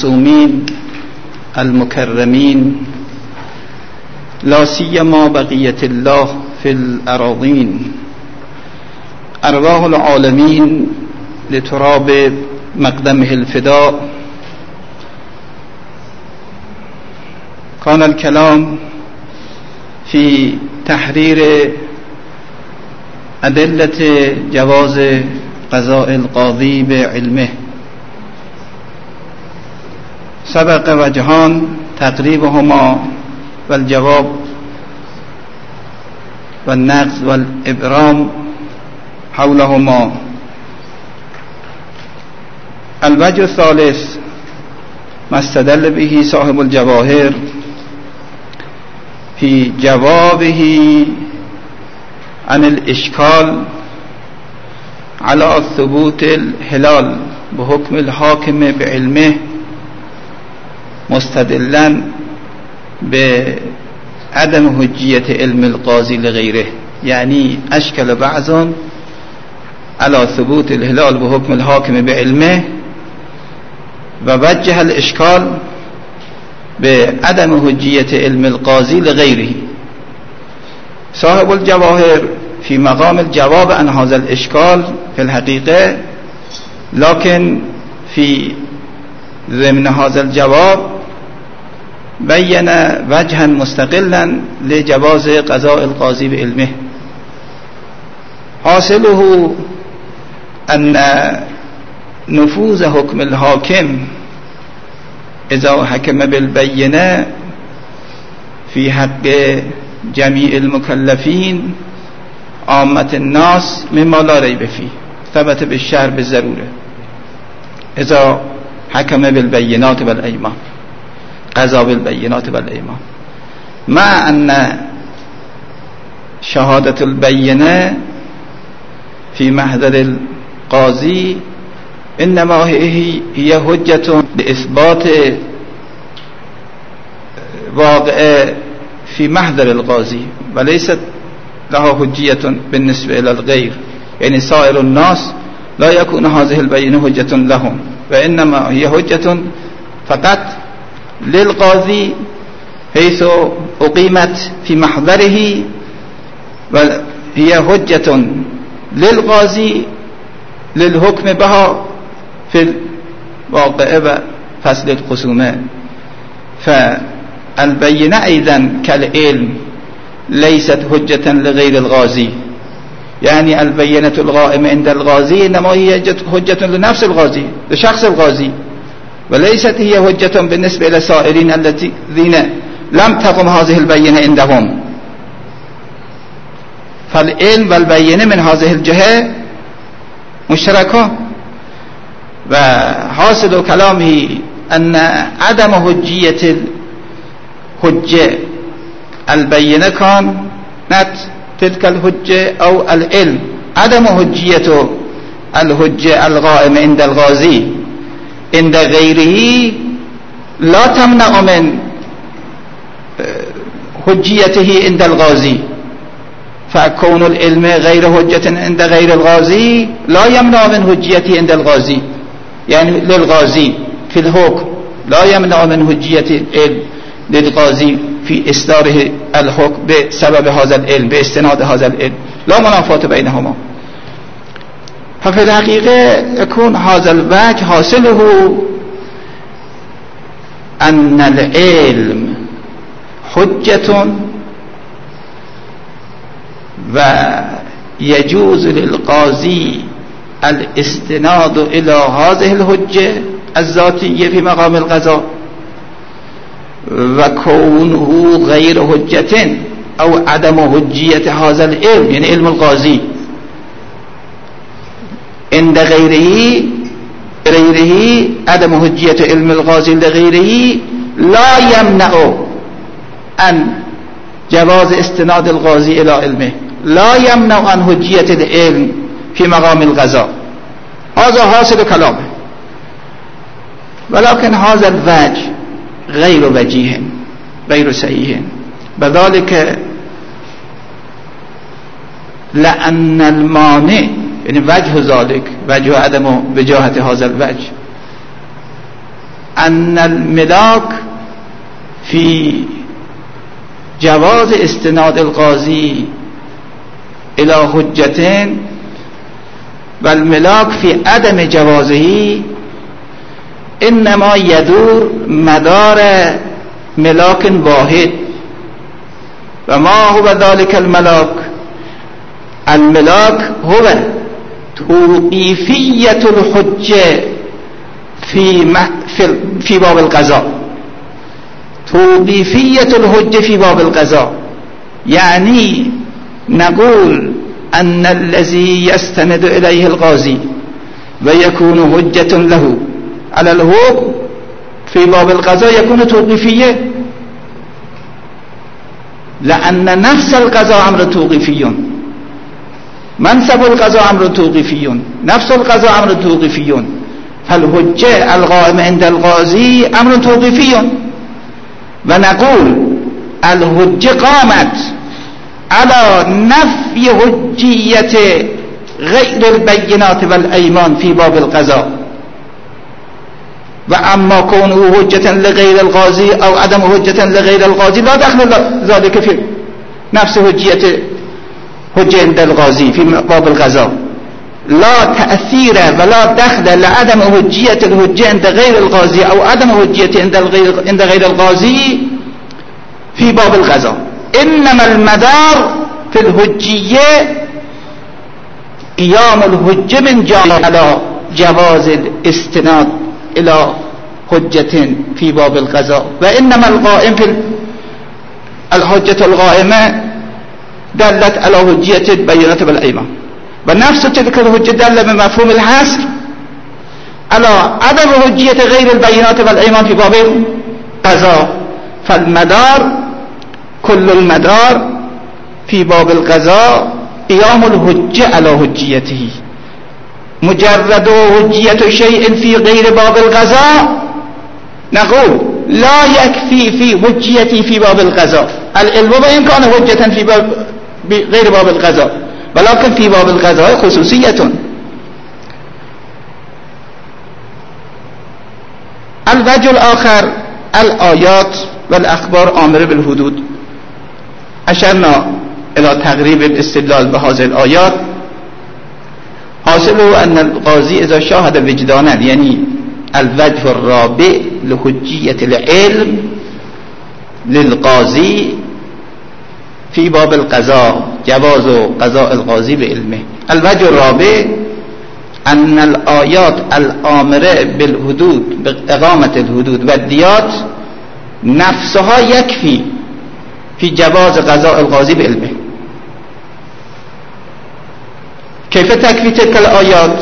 المعصومين المكرمين لا سيما بقية الله في الأراضين أرواح العالمين لتراب مقدمه الفداء. كان الكلام في تحرير أدلة جواز قضاء القاضي بعلمه. سبق وجهان تقريبهما والجواب والنقض والإبرام حولهما. الوجه الثالث ما استدل به صاحب الجواهر في جوابه عن الإشكال على ثبوت الهلال بحكم الحاكم بعلمه، مستدلا بعدم حجية علم القاضي لغيره. يعني أشكل بعضهم على ثبوت الهلال بحكم الحاكم بعلمه ووجه الإشكال بعدم حجية علم القاضي لغيره. صاحب الجواهر في مقام الجواب عن هذا الإشكال في الحقيقة، لكن في ضمن هذا الجواب بين وجها مستقلا لجواز قضاء القاضي بعلمه. حاصله أن نفوذ حكم الحاكم إذا حكم بالبينة في حق جميع المكلفين عامة الناس مما لا ريب فيه، ثبت بالشرع بالضرورة إذا حكم بالبينات والأيمان، قضى بالبينات والأيمان، مع أن شهادة البينة في محضر القاضي إنما هي حجة لإثبات واقع في محضر القاضي، وليست لها حجية بالنسبة إلى الغير. يعني سائر الناس لا يكون هذه البينة حجة لهم، وإنما هي حجة فقط للقاضي حيث أقيمت في محضره، وهي حجة للقاضي للحكم بها في الواقع وفصل الخصومات. فالبينة أيضا كالعلم ليست حجة لغير القاضي. يعني البينة القائمة عند القاضي إنما هي حجة لنفس القاضي، لشخص القاضي، وليست هي حجة بالنسبة إلى السائرين الذين لم تقم هذه البينة عندهم. فالعلم والبينة من هذه الجهة مشتركة. وحاصل كلامه أن عدم حجية الحجة البينة كانت تلك الحجة أو العلم، عدم حجية الحجة القائمة عند القاضي عند غيره لا تمنع من حجيته عند القاضي. فكون العلم غير حجة عند غير القاضي لا يمنع من حجيته عند القاضي، يعني للقاضي في الحكم لا يمنع من حجية العلم للقاضي في إصداره الحكم بسبب هذا العلم، باستناد هذا العلم، لا منافات بينهما. ففي الحقيقة يكون هذا الوجه حاصله أن العلم حجة، ويجوز للقاضي الاستناد إلى هذه الحجة الذاتية في مقام القضاء، وكونه غير حجة أو عدم حجية هذا العلم، يعني علم القاضي عند غيره عدم حجية علم القاضي لغيره لا يمنع أن جواز استناد القاضي إلى علمه، لا يمنع عن حجية العلم في مقام القضاء. هذا حاصل كلامه. ولكن هذا الوجه غير وجيه، غير صحيح، بذلك لأن المانع يعني وجه ذلك، وجه عدم وجاهة هذا الوجه، أن الملاك في جواز استناد القاضي إلى حجة والملاك في عدم جوازه إنما يدور مدار ملاك واحد. وما هو ذلك الملاك؟ الملاك هو توقيفية الحجة في باب القضاء. توقيفية الحجة في باب القضاء يعني نقول أن الذي يستند إليه القاضي ويكون حجة له على الحكم في باب القضاء يكون توقيفية، لأن نفس القضاء أمر توقيفي، منصب القضاء أمر توقيفي، نفس القضاء أمر توقيفي، فالحجة القائمة عند القاضي أمر توقيفي. ونقول الحجة قامت على نفي حجية غير البينات والأيمان في باب القضاء، وأما كونه حجة لغير القاضي أو عدم حجة لغير القاضي لا دخل ذلك في نفس حجة عند القاضي في باب القضاء، لا تأثير ولا دخل لعدم حجية الحجة عند غير القاضي أو عدم حجية عند غير القاضي في باب القضاء. إنما المدار في الحجية قيام الحجة من جانب على جواز الاستناد إلى حجة في باب القضاء، وإنما القائم في الحجة القائمة دلت على حجية البينات والأيمان، ونفس تلك الحجة دل بمفهوم الحصر على عدم حجية غير البينات والأيمان في باب القضاء. فالمدار كل المدار في باب القضاء قيام الحجة على حجيته. مجرد حجية شيء في غير باب القضاء نقول لا يكفي في حجيته في باب القضاء العلم، وإن كان حجة في غير باب القضاء، ولكن في باب القضاء خصوصية. الوجه الآخر الآيات والأخبار آمرة بالحدود. أشرنا إلى تقريب الاستدلال بهذه الآيات. حاصله أن القاضي إذا شاهد وجدانا، يعني الوجه الرابع لحجية العلم للقاضي في باب القضاء، جواز قضاء القاضي بعلمه. الوجه الرابع أن الآيات الآمرة بالحدود بإقامة الحدود والديات نفسها يكفي في جواز قضاء القاضي بعلمه. كيف تكفي تلك الآيات؟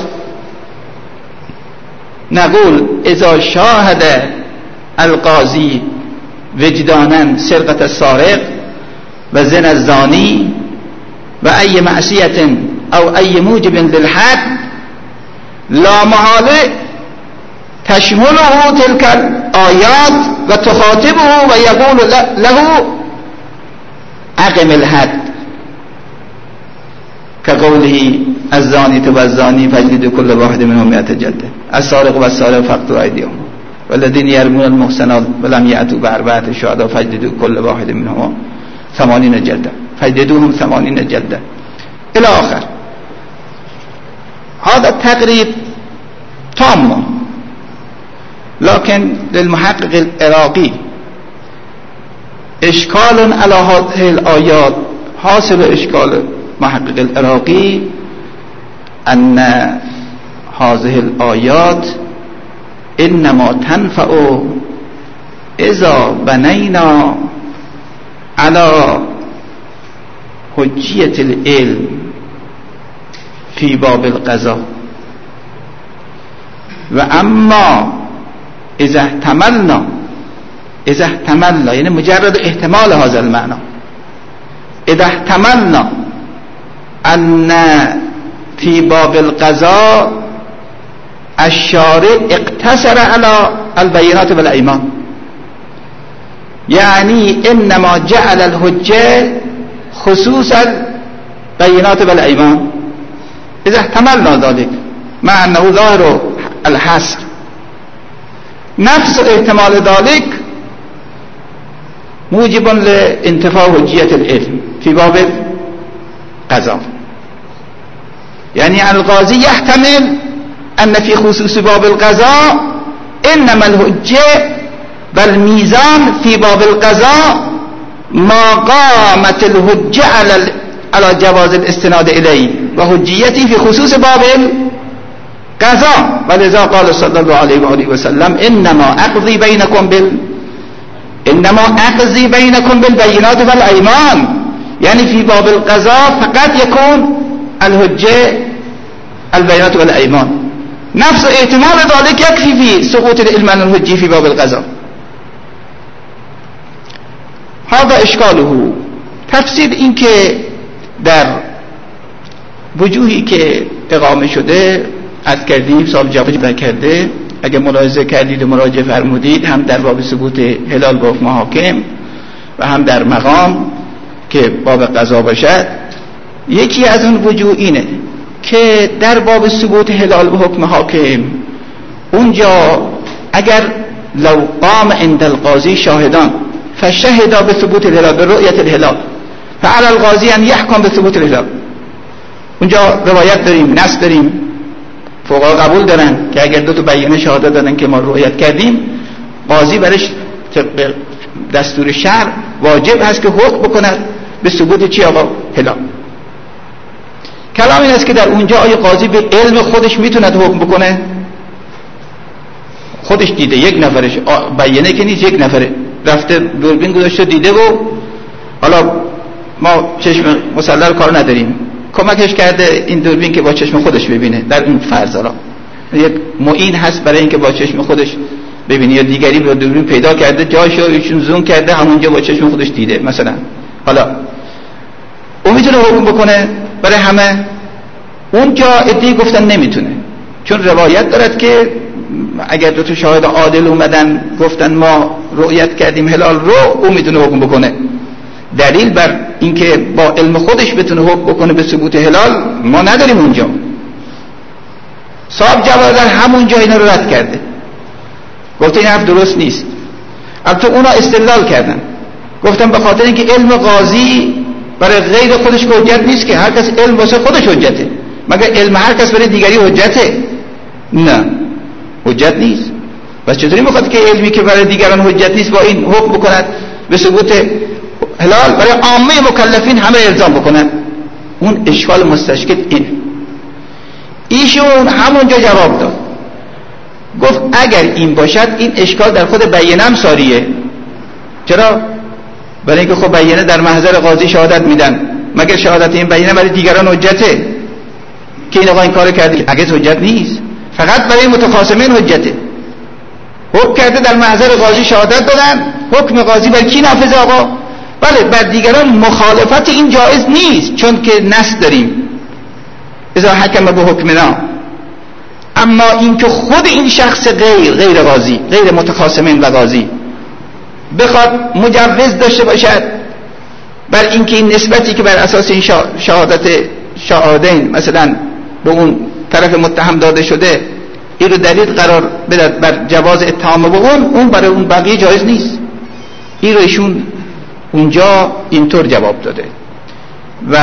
نقول إذا شاهد القاضي وجدانا سرقة السارق وزنا الزاني وأي معصية أو أي موجب للحد، لا محالة تشمله تلك الآيات وتخاطبه ويقول له أقم الحد، كقوله الزاني والزاني فاجلدوا كل واحد منهم 100 جلدة، السارق والسارق فاقطعوا أيديهم، والذين يرمون المحصنات ولم يأتوا بأربعة شهداء فاجلدوا كل واحد منهم 80 جلدة، فاجلدوهم 80 جلدة إلى آخر. هذا التقريب تام، لكن للمحقق العراقي إشكال على هذه الآيات. حاصل إشكال محقق العراقي أن هذه الآيات إنما تنفع إذا بنينا على حجية العلم في باب القضاء، وأما إذا احتملنا يعني مجرد احتمال هذا المعنى، إذا احتملنا أن في باب القضاء الشارع اقتصر على البينات والأيمان، يعني إنما جعل الحجة خصوصا البينات والأيمان، إذا احتملنا ذلك مع أنه ظاهر الحصر، نفس احتمال ذلك موجب لانتفاء حجیت العلم في باب القضاء. يعني القاضي يحتمل أن في خصوص باب القضاء إنما الحجة بالميزان في باب القضاء ما قامت الحجة على جواز الاستناد إليه وحجيته في خصوص باب القضاء. ولذا قال صلى الله عليه وآله وسلم إنما أقضي بينكم بالبينات والأيمان. يعني في باب القضاء فقط يكون الحجة البينات والأيمان. نفس احتمال ذلك يكفي في سقوط العلم الحجي في باب القضاء. هذا اشکاله. تفسیر این که در وجوهی که اقامه شده از کردیم صاحب جواب کرده، اگه ملاحظه کردید و مراجعه فرمودید، هم در باب ثبوت هلال با حکم حاکم و هم در مقام که باب قضا باشد، یکی از اون وجوه اینه که در باب ثبوت هلال به حکم حاکم اونجا اگر لو قام عند القاضی شاهدان فشهد بثبوت الهلال برؤیت الهلال فعلى القاضی ان يحكم بثبوت الهلال، اونجا روایت داریم، نص داریم، فقها قبول دارن که اگر دو تا بیانیه شهادت دادن که ما رؤیت کردیم، قاضی برش طبق دستور شرع واجب هست که حکم بکند به ثبوت چی آقا؟ هلال. کلام این است که در اونجا آیا قاضی به علم خودش میتوند حکم بکنه؟ خودش دیده، یک نفرش بیانیه که نیست، یک نفره رفته دوربین گذاشته دیده و حالا ما چشم مسلح کار نداریم، کمکش کرده این دوربین که با چشم خودش ببینه. در این فرض حالا یک معین هست برای اینکه با چشم خودش ببینه، یا دیگری با دوربین پیدا کرده جایشو ایشون زوم کرده همونجا با چشم خودش دیده مثلا، حالا اون میتونه حکم بکنه برای همه؟ اونجا ادعی گفتن نمیتونه، چون روایت دارد که اگر دو تا شاهد عادل اومدن گفتن ما رؤیت کردیم هلال رو، اون میتونه حکم بکنه. دلیل بر اینکه با علم خودش بتونه حکم بکنه به ثبوت هلال ما نداریم اونجا. صاحب جواد در همون جا اینا رو رد کرده، گفته این حرف درست نیست. البته اونا استدلال کردن، گفتن به خاطر اینکه علم قاضی برای غیر خودش حجت نیست، که هر کس علم واسه خودش حجته. مگر علم هر کس برای دیگری حجته؟ نه، حجت نیست. پس چطوری میخواد که علمی که برای دیگران حجت نیست با این حکم بکند به ثبوت هلال برای عامه مکلفین همه الزام بکنن؟ اون اشکال مستشکل اینه. ایشون همونجا جواب داد، گفت اگر این باشد این اشکال در خود بیانه هم ساریه. چرا؟ برای اینکه خب بیانه در محضر قاضی شهادت میدن، مگر شهادت این بیانه برای دیگران حجته که این آقا این کار کرده؟ اگه حجت نیست، فقط برای متخاصمین حجته. حکم کرده در محضر قاضی شهادت دادن، حکم قاضی بر کی نافذه آقا؟ بله، بر دیگران مخالفت این جایز نیست، چون که نص داریم اذا حکم به حکمنا. اما این که خود این شخص غیر قاضی، غیر متخاصمین و قاضی بخواد مجوز داشته باشد بر اینکه این نسبتی که بر اساس این شهادت شاهدین مثلا به اون طرف متهم داده شده این رو دلیل قرار بدهد بر جواز اتهام به اون برای اون بقیه جایز نیست. این رو ایشون اونجا اینطور جواب داده. و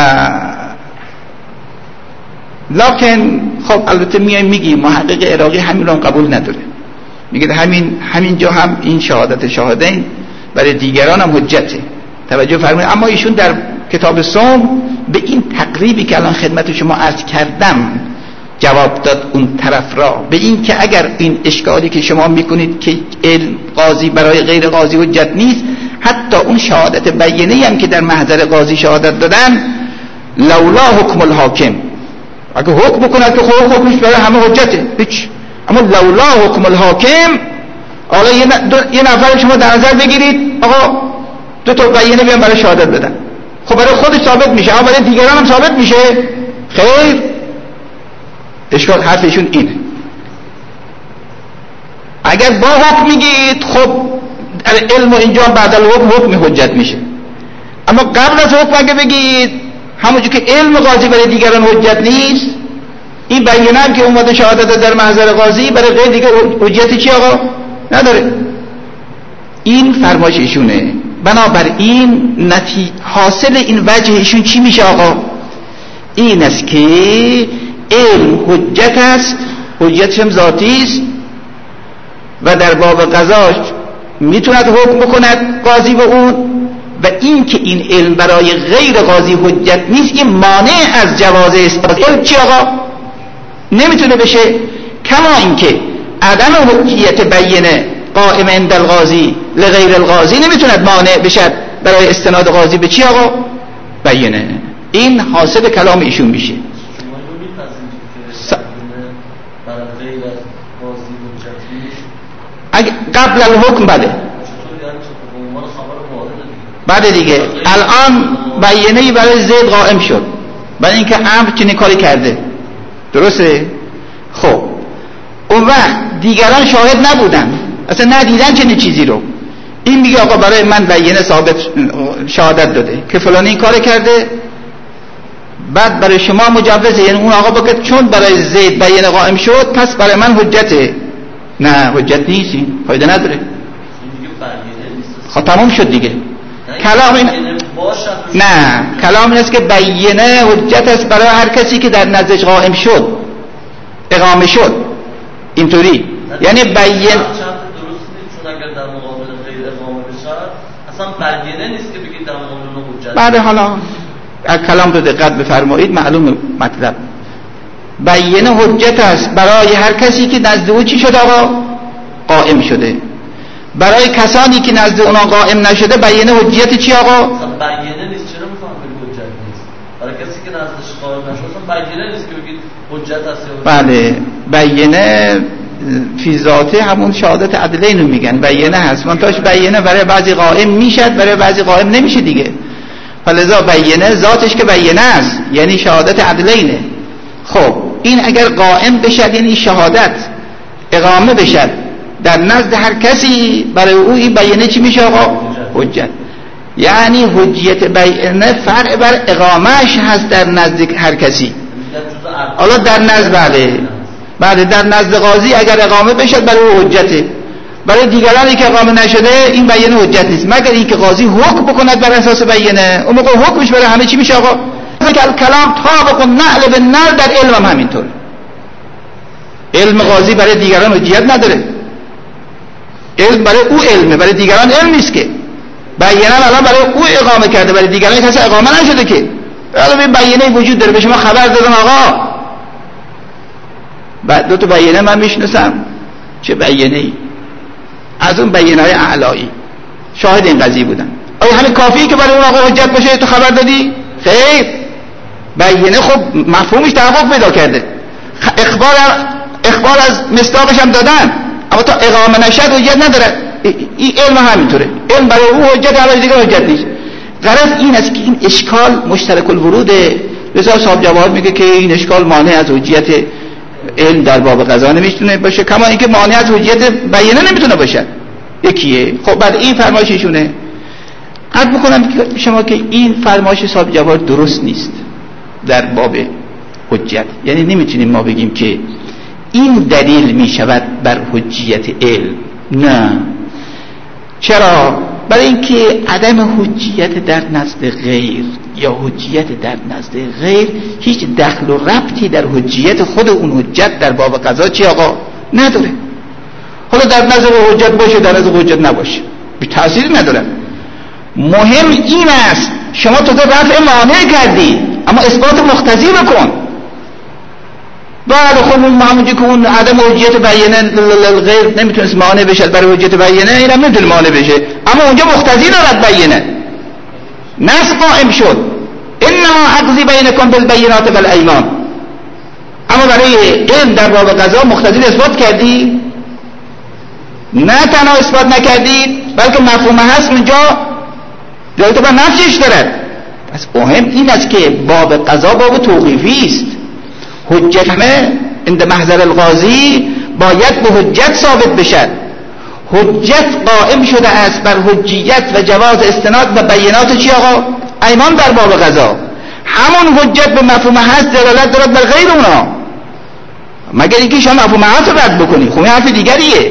لکن خب البته میگی محقق عراقی همین رو قبول نداره، میگه همین جا هم این شهادت شاهدین برای دیگران هم حجته. توجه فرمایید. اما ایشون در کتاب صوم به این تقریبی که الان خدمت شما عرض کردم جواب داد اون طرف را، به این که اگر این اشکالی که شما میکنید که علم قاضی برای غیر قاضی حجت نیست، حتی اون شهادت بیانه هم که در محضر قاضی شهادت دادن لولا حکم الحاکم، اگه حکم بکند که خب حکمش برای همه حجته هیچ، اما لولا حکم الحاکم، حالا یه نفر شما در نظر بگیرید آقا دو تا بیانه بیان برای شهادت بدن، خب برای خودش ثابت میشه اما برای دیگران هم ثابت میشه؟ خیر. اشکال حرفشون اینه. اگر با حکم میگید خب علم اینجا بعد حکم حجت میشه، اما قبل از حکم اگه بگید همونجور که علم قاضی برای دیگران حجت نیست، این بیانه هم که اومده شهادت در محضر قاضی برای غیر دیگر حجت چی آقا؟ نداره. این فرمایش ایشونه. بنابراین حاصل این وجه ایشون چی میشه آقا؟ این است که علم حجت است، حجتش هم ذاتی است و در باب قضاش میتوند حکم بکند قاضی به اون، و این که این علم برای غیر قاضی حجت نیست، این مانع از جواز استفاده علم چی آقا؟ نمیتونه بشه. کما اینکه عدم حجیت بینه قائم عند القاضی لغیر القاضی نمیتوند مانع بشد برای استناد قاضی به چی آقا؟ بینه. این حاصل کلام ایشون میشه. اگه قبل الحکم بده بعد دیگه الان بینه‌ای برای زید قائم شد برای اینکه امر چنین کاری کرده، درسته؟ خب اون وقت دیگران شاهد نبودن، اصلا ندیدن چنین چیزی رو. این میگه آقا برای من بینه ثابت شهادت داده که فلانی این کار کرده، بعد برای شما مجوزه، یعنی اون آقا بگه چون برای زید بینه قائم شد پس برای من حجته. نه حجت نیست، این فایده نداره. خب تمام شد دیگه. کلام این نه، کلام این است که بینه حجت است برای هر کسی که در نزدش قائم شد، اقامه شد. اینطوری یعنی بین درست نیست، چون اگر در مقابل غیر اقامه بشه اصلا بینه نیست که بگید در مقابل حجت. بعد حالا کلام رو دقت بفرمایید، معلوم مطلب. بینه حجت است برای هر کسی که نزد او چی شد آقا؟ قائم شده. برای کسانی که نزد اونا قائم نشده بینه حجت چی آقا؟ اصلا بینه نیست. چرا میفهمید حجت نیست؟ برای کسی که نزدش قائم نشده اصلا بینه نیست که بگید حجت است. بله بینه فی ذاته همون شهادت عدلین رو میگن، بینه هست. منتهاش بینه برای بعضی قائم میشد، برای بعضی قائم نمیشه دیگه. فلذا بینه ذاتش که بینه است، یعنی شهادت عدلینه. خب این اگر قائم بشد یعنی شهادت اقامه بشد در نزد هر کسی، برای او این بینه چی میشه آقا؟ حجت. یعنی حجیت بینه فرع بر اقامهش هست در نزد هر کسی. حالا در نزد بعد در نزد قاضی اگر اقامه بشد برای او حجته، برای دیگرانی که اقامه نشده این بینه حجت نیست، مگر اینکه قاضی حکم بکند بر اساس بینه. اون موقع حکمش برای همه چی میشه آقا؟ کلام طابق نعل به نعل در علم هم همینطور. علم قاضی برای دیگران حجیت نداره، علم برای او علمه، برای دیگران علم نیست که. بینه الان برای او اقامه کرده، برای دیگران کسی اقامه نشده که. الان این بینه وجود داره، به شما خبر دادن آقا. بعد دو تا بینه من میشناسم. چه بینه‌ای؟ از اون بینه‌های اعلایی شاهد این قضیه بودن. آیا همین کافیه که برای اون آقا حجت باشه تو خبر دادی؟ خیر، بینه خب مفهومش تحقق پیدا کرده. اخبار از مصداقش هم دادن، اما تا اقامه نشد حجت نداره. این علم همینطوره، علم برای او حجت، برای دیگر حجت نیست. غرض این است که این اشکال مشترک الوروده. رضا صاحب جواب میگه که این اشکال مانع از حجیت علم در باب قضا نمیتونه باشه، کما اینکه مانع از حجیت بینه نمیتونه باشه. یکیه. خب بعد این فرمایش ایشونه. عرض میکنم که شما که این فرمایش صاحب جواب درست نیست در باب حجت. یعنی نمیتونیم ما بگیم که این دلیل میشود بر حجیت علم. نه. چرا؟ برای اینکه عدم حجیت در نزد غیر یا حجیت در نزد غیر هیچ دخل و ربطی در حجیت خود اون حجت در باب قضا چی آقا؟ نداره. حالا در نظر حجت باشه در نظر حجت نباشه بی تأثیری نداره. مهم این است شما تو رفع مانع کردی اما اثبات مقتضی بکن. بعد خب همونجا که اون عدم حجیت بینه غیر نمیتونست مانع بشه برای حجیت بینه، این هم نمیتونه مانع بشه، اما اونجا مقتضی دارد بینه. نص قائم شد انما اقضی بینکم بالبینات والایمان، اما برای علم در باب قضا مقتضی اثبات کردی؟ نه تنها اثبات نکردی بلکه مفهوم هست اونجا جایت بر نفسش دارد. پس مهم این است که باب قضا باب توقیفی است. حجت همه عند محضر القاضی باید به حجت ثابت بشد. حجت قائم شده است بر حجیت و جواز استناد و بینات چی آقا؟ ایمان در باب قضا. همون حجت به مفهوم هست دلالت دارد بر غیر اونا، مگر اینکه شما مفهوم هست رو رد بکنی. خب این حرف دیگریه.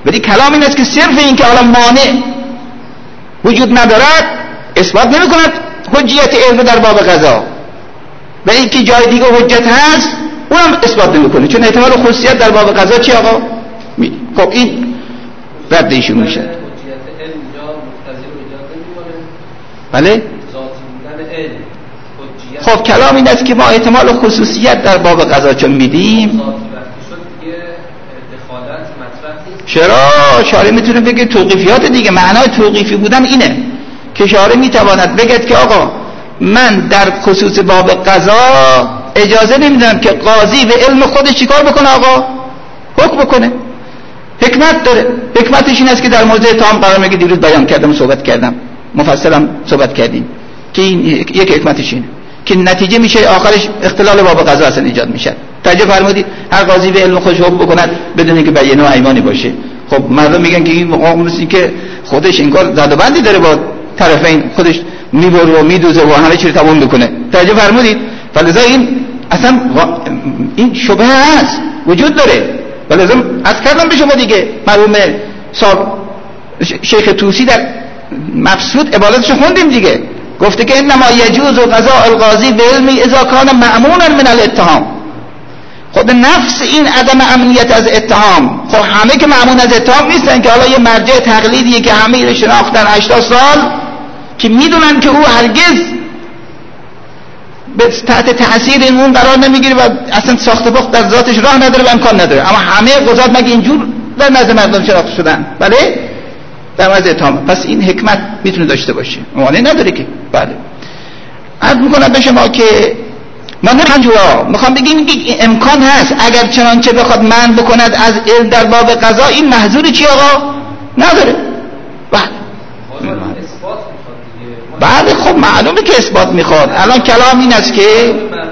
ولی کلام این است که صرف این که حالا مانع وجود ندارد اثبات نمی کند حجیت علم در باب قضا، و این که جای دیگه حجت هست اونم اثبات نمی کنه، چون احتمال خصوصیت در باب قضا چی آقا؟ خب این رد ایشون میشه. بله؟ خب کلام این است که ما احتمال خصوصیت در باب قضا چون میدیم، چرا شارع میتونه بگه توقیفیات دیگه. معنای توقیفی بودن اینه که شارع میتواند بگه که آقا من در خصوص باب قضا اجازه نمیدم که قاضی به علم خودش چیکار بکنه آقا؟ حکم بکنه. حکمت داره. حکمتش این است که در موضع تام قرار میگه، دیروز بیان کردم، صحبت کردم، مفصلا صحبت کردیم که این یک حکمتش اینه که نتیجه میشه آخرش اختلال باب قضا اصلا ایجاد میشه. توجه فرمودید؟ هر قاضی به علم خودش حکم بکند بدون اینکه بیانه و ایمانی باشه. خب مردم میگن که این مقامسی که خودش انگار زد و بندی داره با طرفین، خودش میبره و میدوزه و همه چیز رو تمام میکنه. توجه فرمودید؟ فلذا این اصلا این شبهه هست، وجود داره. ولذا از کردم به شما دیگه، مرحوم شیخ طوسی در مبسوط عبارتش خوندیم دیگه، گفته که انما یجوز قضاء القاضی به علمی اذا کان مأمونا من الاتهام. خود نفس این عدم امنیت از اتهام، خب همه که مأمون از اتهام نیستن که حالا یه مرجع تقلیدیه که همه رو شناختن 80 سال که میدونن که او هرگز به تحت تأثیر اون قرار نمیگیره و اصلا ساخت پخت در ذاتش راه نداره و امکان نداره، اما همه قضات مگه اینجور در نزد مردم شناخته شدن؟ بله، در مورد اتهام. پس این حکمت میتونه داشته باشه، معنی نداره که. بله، عرض میکنم به شما که ما نمیخوام میخوام بگیم که امکان هست اگر چنانچه بخواد من بکند از علم در باب قضا، این محظور چی آقا؟ نداره. بله خب معلومه که اثبات میخواد. الان کلام این است که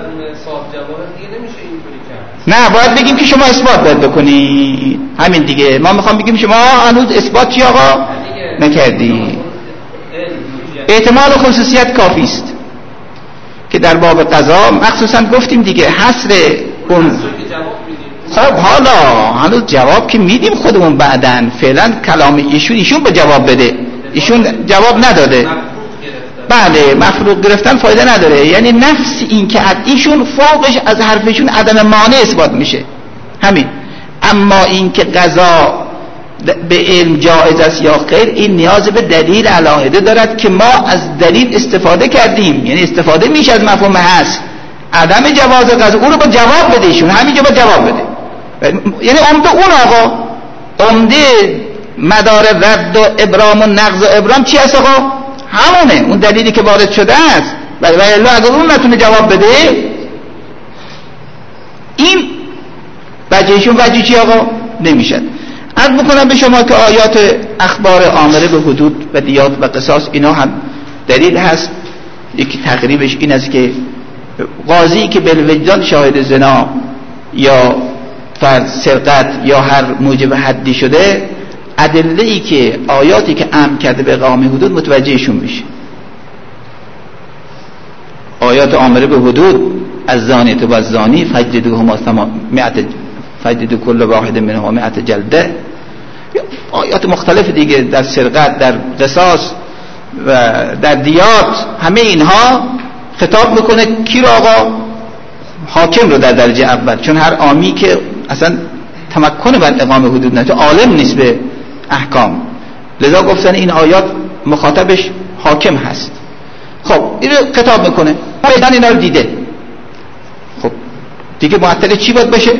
نه، باید بگیم که شما اثبات باید بکنی، همین دیگه. ما میخوام بگیم شما هنوز اثبات چی آقا نکردی. احتمال خصوصیت کافی است که در باب قضا مخصوصا گفتیم دیگه حصر اون. خب حالا هنوز جواب که میدیم خودمون بعدن، فعلا کلام ایشون به جواب بده. ایشون جواب نداده. بله، مفروض گرفتن فایده نداره، یعنی نفس این که ایشون فوقش از حرفشون عدم مانع اثبات میشه، همین. اما این که قضا به علم جایز است یا غیر، این نیاز به دلیل علاهده دارد که ما از دلیل استفاده کردیم، یعنی استفاده میشه از مفهوم هست عدم جواز قضا، اون رو با جواب بده. ایشون همینجا با جواب بده، یعنی عمده اون آقا، عمده مدار رد و ابرام و نقض و ابرام چی هست آقا؟ همونه، اون دلیلی که وارد شده است. و الا اگر اون نتونه جواب بده، این وجهشون وجه چی آقا؟ نمیشد. عرض بکنم به شما که آیات اخبار آمره به حدود و دیات و قصاص اینا هم دلیل هست. یکی تقریبش این است که قاضی که بالوجدان شاهد زنا یا فرض سرقت یا هر موجب حدی شده، ادله‌ای که آیاتی که امر کرده به اقامه حدود متوجهشون میشه. آیات آمره به حدود از زانیت و زانی فجلدوهما 100 فجلدوا كل واحد منهما 100 جلده. آیات مختلف دیگه در سرقت، در قصاص و در دیات، همه اینها خطاب میکنه کی رو آقا؟ حاکم رو در درجه اول، چون هر عامی که اصلا تمکن بر اقامه حدود نداره، عالم نیست به احکام، لذا گفتن این آیات مخاطبش حاکم هست. خب این رو خطاب میکنه، میدان اینا رو دیده. خب دیگه معطل چی باید بشه؟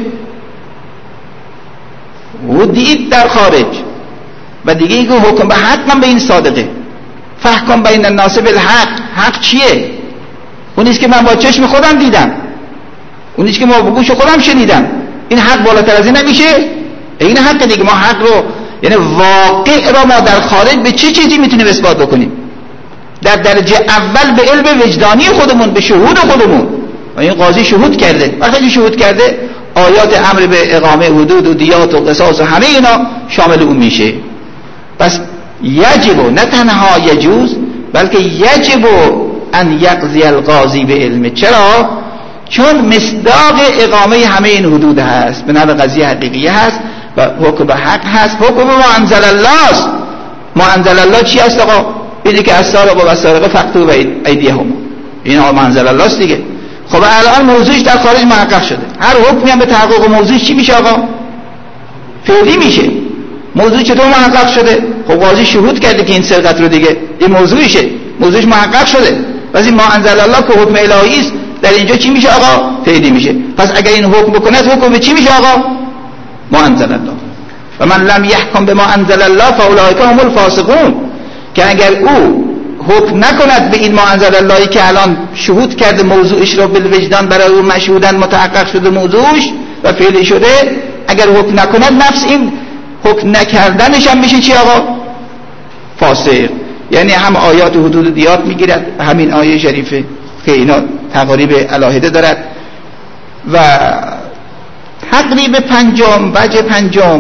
و دید در خارج، و دیگه اینکه حکم به حق من به این صادقه، فحکم بین الناس بالحق. حق چیه؟ اونیست که من با چشم خودم دیدم، اونیست که ما با گوش خودم شنیدم. این حق بالاتر از این نمیشه؟ این حق دیگه. ما حق رو، یعنی واقع را ما در خارج به چه چیزی میتونیم اثبات بکنیم؟ در درجه اول به علم وجدانی خودمون، به شهود خودمون. و این قاضی شهود کرده، وقتی شهود کرده آیات امر به اقامه حدود و دیات و قصاص و همه اینا شامل اون میشه. پس یجب، نه تنها یجوز، بلکه یجب ان یقضی القاضی به علم. چرا؟ چون مصداق اقامه همه این حدود هست، به نوع قضیه حقیقیه هست و حکم به حق هست. حکم به ما انزل الله است. ما انزل الله چی است آقا؟ اینه که السارق و السارقه فقطعوا ایدیهم، این آقا ما انزل الله است دیگه. خب الان موضوعش در خارج محقق شده، هر حکمی هم به تحقق موضوعش چی میشه آقا؟ فعلی میشه. موضوع چطور محقق شده؟ خب قاضی شهود کرده که این سرقت رو دیگه، این موضوعشه، موضوعش محقق شده. ولی ما انزل الله که حکم الهی است، در اینجا چی میشه آقا؟ فعلی میشه. پس اگر این حکم بکنه حکم به چی میشه آقا؟ ما انزل الله. و من لم یحکم بما انزل الله فاولئک هم الفاسقون، که اگر او حکم نکند به این ما انزل اللهی که الان شهود کرده موضوعش رو بالوجدان برای او مشهودن متحقق شده موضوعش و فعلی شده، اگر حکم نکند نفس این حکم نکردنش هم میشه چی آقا؟ فاسق. یعنی هم آیات و حدود دیات میگیرد، همین آیه شریفه که اینا تقاریب علاهده دارد. و تقریب پنجم، وجه پنجم،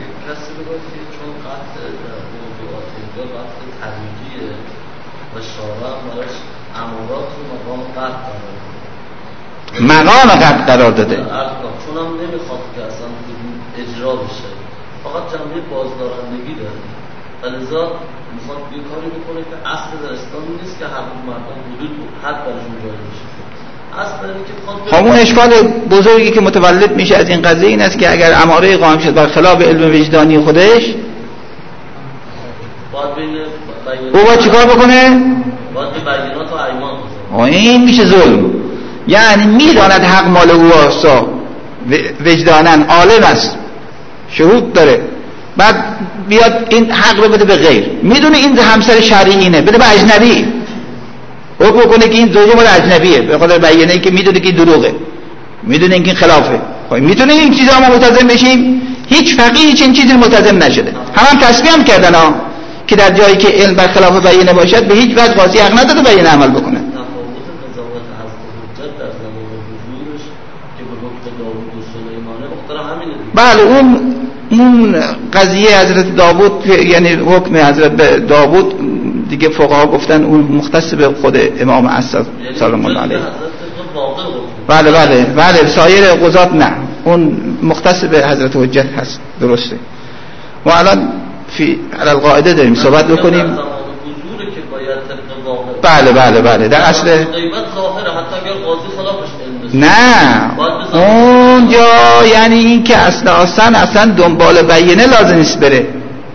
مقام قد قرار داده، چون هم نمیخواد که اصلا اجرا بشه، فقط جنبه بازدارندگی داره و لذا میخواد یه کاری بکنه که اصل در اسلام نیست که حق مردم حدود حد برشون جاری بشه. اصل اینه که خب اون اشکال بزرگی که متولد میشه از این قضیه این است که اگر اماره قائم شد بر خلاف علم وجدانی خودش، او باید چیکار بکنه؟ باید به بینات و ایمان بزنه. این میشه ظلم. یعنی میداند حق مال او است، وجدانن عالم است، شهود داره، بعد بیاد این حق رو بده به غیر، میدونه این همسر شرعی اینه، بده به اجنبی، حکم کنه که این زوجه مال اجنبیه، به خاطر بیانه که میدونه که دروغه، میدونه که خلافه. خب میدونه این چیزا ما ملتزم بشیم؟ هیچ فقیهی چنین چیزی ملتزم نشده. هم تصمیم هم کردن که در جایی که علم بر خلاف بیانه باشد به هیچ وجه قاضی حق نداره بیانه عمل بکنه. بله اون قضیه حضرت داوود، یعنی حکم حضرت داوود دیگه فقها گفتن اون مختص به خود امام عصر سلام الله علیه. بله سایر قضات نه، اون مختص به حضرت حجت هست، درسته. و الان فی علی القاعده داریم صحبت بکنیم. بله در اصل نه اونجا یعنی این که اصلا دنبال بیانه لازم نیست بره.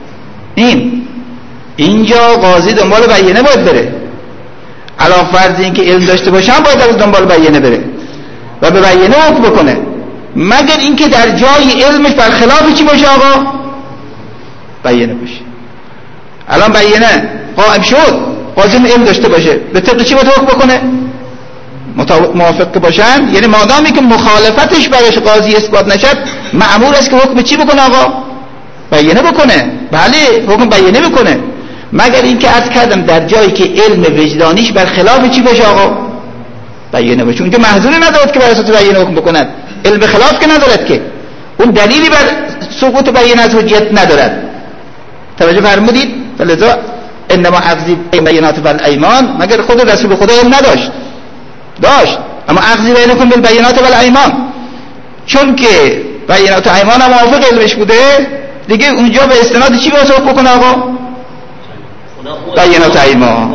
اینجا قاضی دنبال بیانه باید بره، علاوه فرض این که علم داشته باشه هم باید دنبال بیانه بره و به بیانه حکم بکنه، مگر اینکه در جای علمش برخلاف چی باشه آقا؟ بیانه باشه. الان بیانه قائم شد، قاضی علم داشته باشه، به طبق چی باید حکم بکنه؟ موافق باشن، یعنی مادامی که مخالفتش برایش قاضی اثبات نشد مأمور است که حکم چی بکنه آقا؟ بیانه بکنه. بله حکم بیانه بکنه، مگر اینکه عرض کردم در جایی که علم وجدانیش بر خلاف چی باشه آقا؟ بیانه باشه. اونجا محظوری ندارد که بر اساس بیانه حکم بکند، علم خلاف که ندارد، که اون دلیلی بر سقوط بیانه از حجیت ندارد. توجه فرمودید؟ ولذا انما اخذی بینات والایمان، مگر خود رسول خدا علم داشت، اما اخذی بینکم بالبینات والایمان، چون که بینات و ایمان هم موافق علمش بوده دیگه، اونجا به استناد چی باید حکم بکنه آقا؟ بینات و ایمان.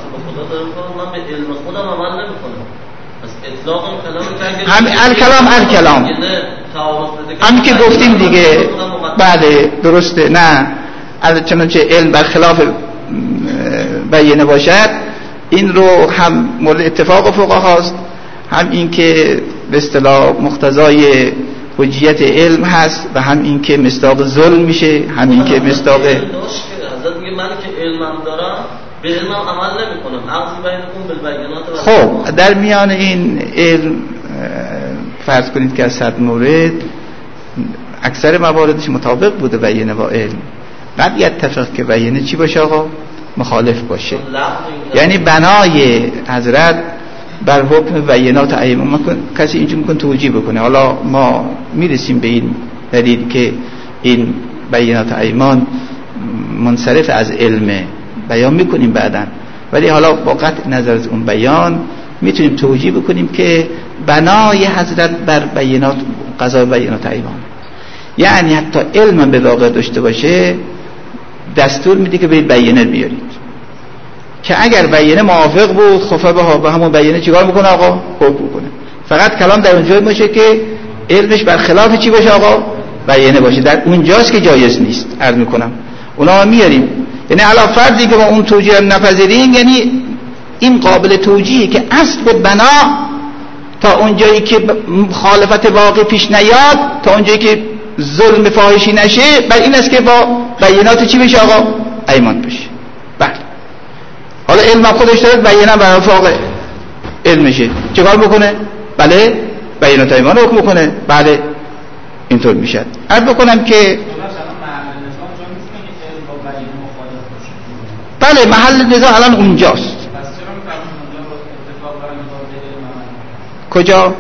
الکلام هم که گفتیم دیگه. بله درسته، نه چنانچه علم برخلاف بیانه باشد، این رو هم مورد اتفاق فقهاست، هم این که به اصطلاح مقتضای حجیت علم هست و هم این که مصداق ظلم میشه، هم این که مصداق حضرت میگه من که علمم دارم به علمم عمل نمیکنم، عقل بینکم بالبینات. خب در میان این علم فرض کنید که از 100 مورد اکثر مواردش مطابق بوده بیانه با علم، قد یتفق که بیانه چی باشه آقا؟ مخالف باشه. یعنی بنای حضرت بر حکم بیانات ایمان کسی اینجا میکن توجیه بکنه. حالا ما میرسیم به این دلیل که این بیانات ایمان منصرف از علم، بیان میکنیم بعداً، ولی حالا با قطع نظر از اون بیان میتونیم توجیه بکنیم که بنای حضرت بر بیانات قضا بیانات ایمان، یعنی حتی علم به واقع داشته باشه دستور میده که برید بیانه بیارید، که اگر بیانه موافق بود خفه به همون بیانه چیکار میکنه آقا؟ حکم کنه. فقط کلام در اونجایی باشه که علمش برخلاف چی باشه آقا؟ بیانه باشه. در اونجاست که جایز نیست. عرض میکنم اونا میاریم، یعنی علاوه فرضی که ما اون توجیه نپذیریم، یعنی این قابل توجیهی که اصل بنا تا اونجایی که مخالفت واقع پیش نیاد، تا اونجایی که ظلم فاحشی نشه، بر این است که با بیانات چی بشه آقا؟ ایمان بشه. بله حالا علم خودش داره بیانه بر واقع علمشه، چیکار بکنه؟ بله بیانات ایمان رو حکم بکنه. بله اینطور میشه. عرض بکنم که بله محل نزاع الان اونجاست. کجا؟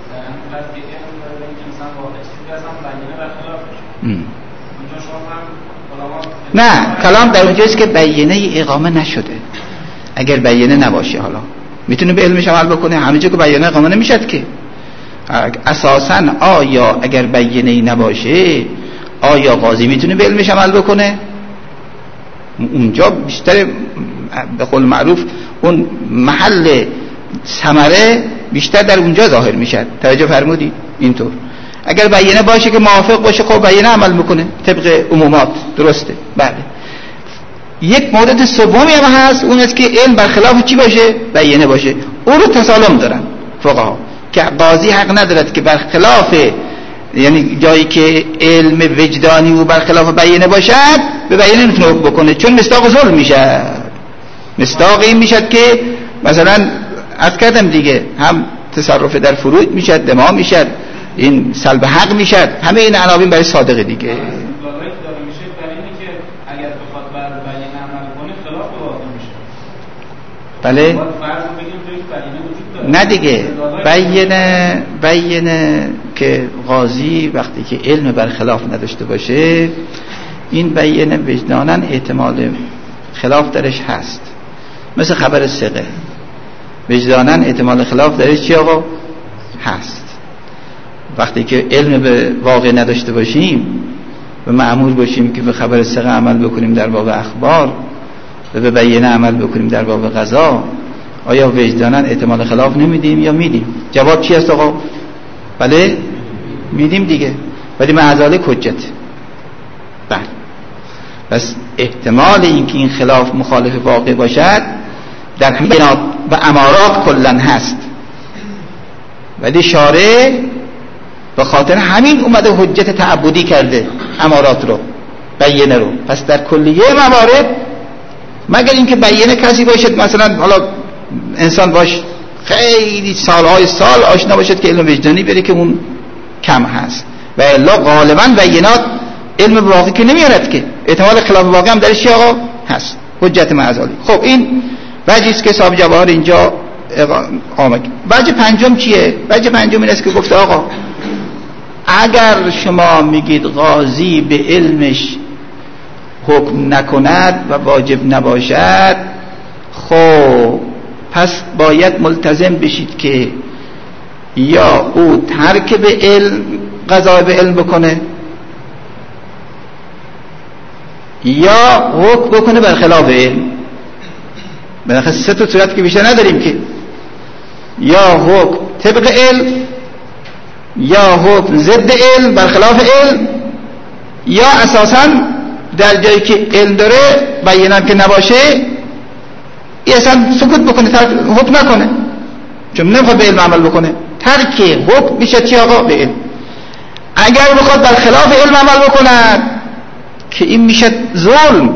نه کلام در اونجاست که بیانه اقامه نشده. اگر بیانه نباشه حالا میتونه به علمش عمل بکنه، همه جا که بیانه اقامه نمیشد که. اساساً آیا اگر بیانه نباشه آیا قاضی میتونه به علمش عمل بکنه؟ اونجا بیشتر به قول معروف اون محل ثمره بیشتر در اونجا ظاهر میشه. توجه فرمودی؟ اینطور اگر بیانه باشه که موافق باشه خب بیانه عمل میکنه طبق عمومات. درسته. بله. یک مورد سومی هم هست، اون است که علم برخلاف چی باشه؟ بیانه باشه. اون رو تسالم دارن فقها که قاضی حق ندارد که برخلاف، یعنی جایی که علم وجدانی و برخلاف بیانه باشد به بیانه نمیتونه حکم بکنه، چون مصداق ظلم میشه. مصداق این میشد که مثلا عرض کردم دیگه، هم تصرف در فروع میشد، دماء میشد، این سلب حق میشد، همه این عناوین برای صادقه دیگه. بله نه دیگه، بیانه که قاضی وقتی که علم برخلاف نداشته باشه، این بیانه وجداناً احتمال خلاف درش هست، مثل خبر ثقه وجداناً احتمال خلاف درش چی آقا؟ هست. وقتی که علم به واقع نداشته باشیم و مأمور باشیم که به خبر ثقه عمل بکنیم در باب اخبار و به بیانه عمل بکنیم در باب قضا، آیا وجداناً احتمال خلاف نمیدیم یا میدیم؟ جواب چی است آقا؟ بله میدیم دیگه، ولی معذالک حجت. بله پس احتمال اینکه این خلاف مخالف واقع باشد در بیانات و امارات کلن هست، ولی شارع به خاطر همین اومده حجت تعبدی کرده امارات رو، بیانه رو. پس در کلیه موارد مگر اینکه بیانه کسی باشد مثلا حالا انسان باش خیلی سالهای سال آشنا باشد که علم وجدانی بره که اون کم هست، و الا غالبا بیانات علم واقعی که نمیارد که، احتمال خلاف واقع هم درش آقا هست، حجت معزالی. خب این وجهی است که صاحب جواهر اینجا آمد. وجه پنجم چیه؟ وجه پنجم این است که گفته آقا اگر شما میگید قاضی به علمش حکم نکند و واجب نباشد، خب پس باید ملتزم بشید که یا او ترک به علم قضا به علم بکنه یا حکم بکنه برخلاف علم. بالاخره سه تا صورت که بیشتر نداریم که، یا حکم طبق علم، یا حکم ضد علم برخلاف علم، یا اساساً در جایی که علم داره بیانم که نباشه ای اصلا سکوت بکنه، حکم نکنه، چون نمیخواد به علم عمل بکنه. ترک حکم میشه چی آقا؟ به علم. اگر بخواد برخلاف علم عمل بکنه که این میشه ظلم،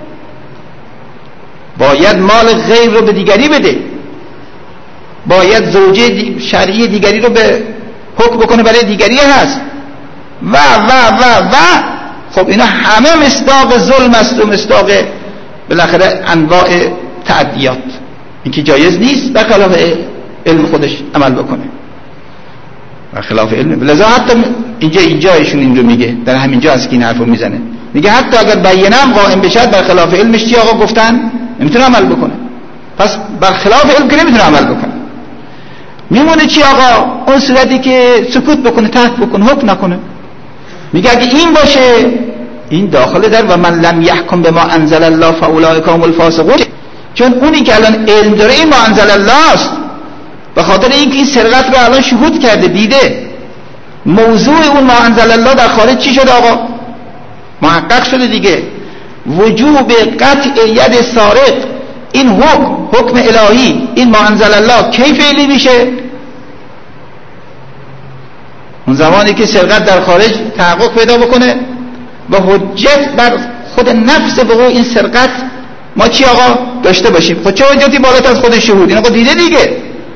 باید مال غیر رو به دیگری بده، باید زوجه شرعی دیگری رو به حکم بکنه برای دیگری هست و و و و خب اینا همه مصداق ظلم است و مصداق بالاخره انواع تعدیات، این که جایز نیست برخلاف علم خودش عمل بکنه، برخلاف علم. لذا حتی اینجا ایشون این رو میگه، در همین جا است که این حرفو میزنه، میگه حتی اگر بیانه هم قائم بشه برخلاف علمش چی آقا گفتن؟ نمیتونه عمل بکنه. پس برخلاف علم که نمیتونه عمل بکنه، میمونه چی آقا؟ اون صورتی که سکوت بکنه، ترک بکنه، حکم نکنه. میگه اگه این باشه این داخل در و من لم یحکم بما انزل الله فاولئک هم الفاسقون، چون اونی که الان علم داره این ما انزل الله است، به خاطر اینکه این سرقت رو الان شهود کرده، دیده موضوع اون ما انزل الله در خارج چی شده آقا؟ محقق شده دیگه. وجوب قطع ید سارق، این حکم الهی، این ما انزل الله کی فعلی میشه؟ اون زمانی که سرقت در خارج تحقق پیدا بکنه و حجت بر خود نفس وقوع این سرقت ما چی آقا داشته باشیم. خود چه حجتی بالاتر از خود شهود؟ این آقا دیده دیگه،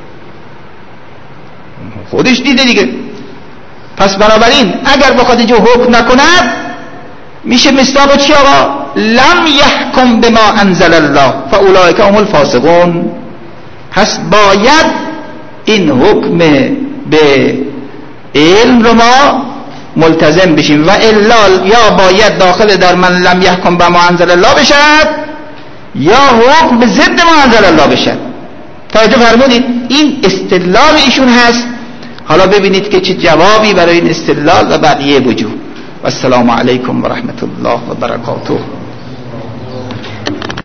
خودش دیده دیگه. پس بنابراین اگر بخواد اینجا حکم نکند میشه مصداق چی آقا؟ لم یحکم بما انزل الله فاولئک هم الفاسقون. پس باید این حکم به علم رو ما ملتزم بشیم و الا یا باید داخل در من لم یحکم بما انزل الله بشد یا حکم به ضد ما انزل الله بشد. توجه فرمودید؟ این استدلال ایشون هست. حالا ببینید که چه جوابی برای این استدلال و بقیه وجوه. و السلام علیکم و رحمت الله و برکاته.